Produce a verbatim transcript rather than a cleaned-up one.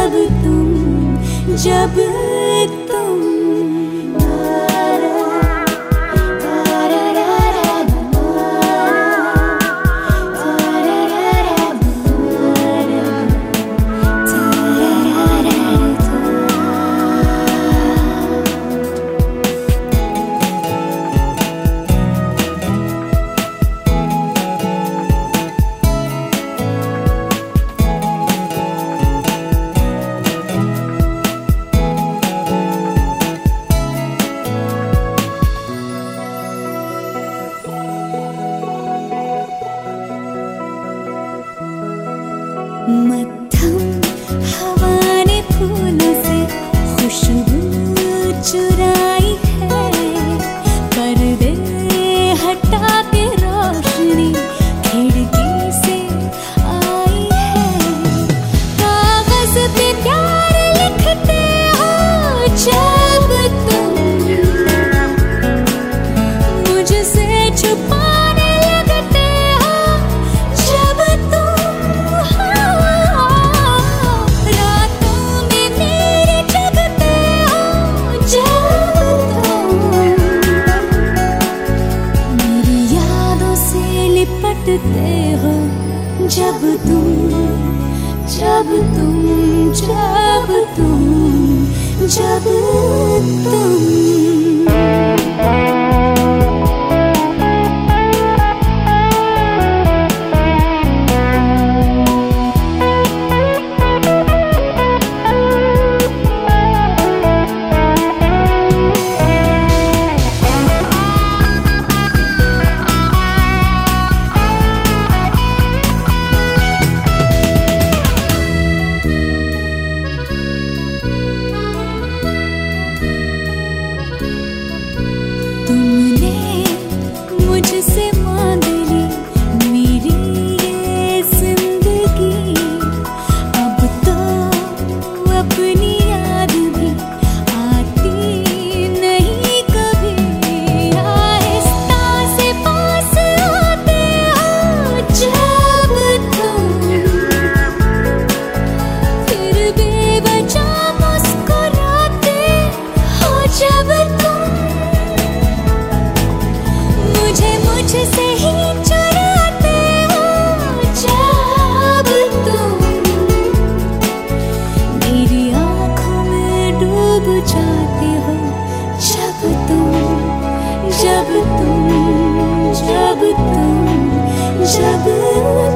जब तुम जब तुम मध्यम हवा ने फूलों से खुशबू चुराई है, पर्दे हटा के रोशनी खिड़की से आई है। कागज पे प्यार लिखते हो जब तुम मुझसे छुपाने लगते हो जब तुम लिपटते हो जब तुम जब तुम जब तुम जब तुम तुमने मुझसे मांग ली मेरी ये जिंदगी, अब तो अपनी याद भी आती नहीं कभी। आहिस्ता से पास आते हो जब तुम, फिर बेवजह मुस्कुराते हो जब तुम मुझसे ही चुराते हो जब तुम, मेरी आँखों में डूब जाते हो जब तुम जब तुम जब तुम जब